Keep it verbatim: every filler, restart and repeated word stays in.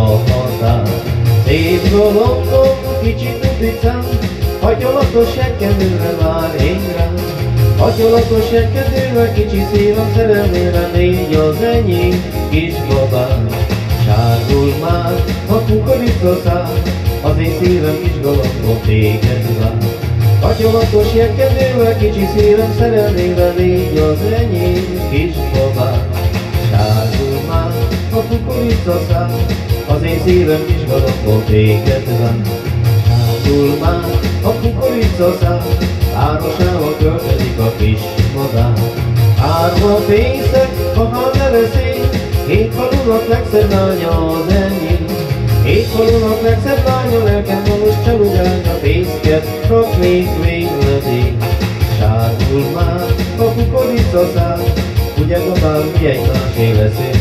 határ. Szép golondom, kicsi tudicám, hagyolatos seggedőre vár én rám. Hagyolatos seggedőre, kicsi szívem szerelmére, légy az enyém kis babám. Sárgul már a kukoricaszál, az én szívem kis galambom téged vár. Hagyolatos seggedőre, kicsi szívem szerelmére, légy az enyém kis babám. Sárgul már a kukoricaszál, az én szívem kis galambom téged vár. Sárgul már a kukoricaszál, árvasával költözik a kis madár. Árva fészek, ha hál neveszély, hét falunak legszebb lánya az enyém. Hét falunak legszebb lánya, lelkem valós csalugánya, fészket rak még végledély. Sárgul már a kukoricaszál, ugye babám, mi egymásé leszél.